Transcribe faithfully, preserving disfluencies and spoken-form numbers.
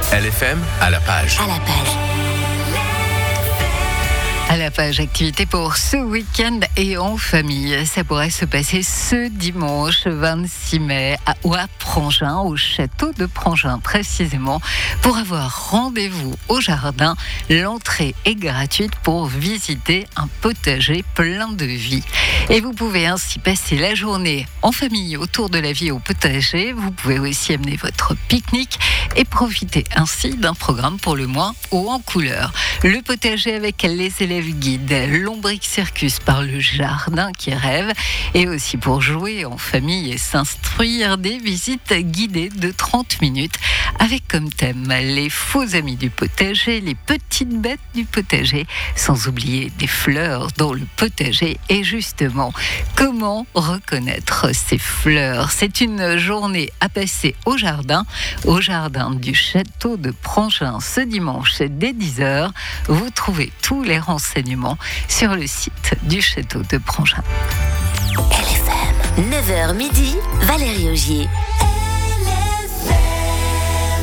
L F M à la page. À la page. À la page activité pour ce week-end et en famille. Ça pourrait se passer ce dimanche vingt-six mai à, ou à Prangin, au château de Prangin précisément. Pour avoir rendez-vous au jardin, l'entrée est gratuite pour visiter un potager plein de vie. Et vous pouvez ainsi passer la journée en famille autour de la vie au potager. Vous pouvez aussi amener votre pique-nique et profiter ainsi d'un programme pour le moins haut en couleur. Le potager avec les élèves guides, l'Ombric Circus par le jardin qui rêve, et aussi pour jouer en famille et s'instruire, des visites guidées de trente minutes avec comme thème les faux amis du potager, les petites bêtes du potager, sans oublier des fleurs dans le potager. Et justement, comment reconnaître ces fleurs? C'est une journée à passer au jardin, au jardin du château de Prangin ce dimanche dès dix heures. Vous trouvez tous les renseignements sur le site du château de Prangin. L F M, neuf heures midi, Valérie Augier.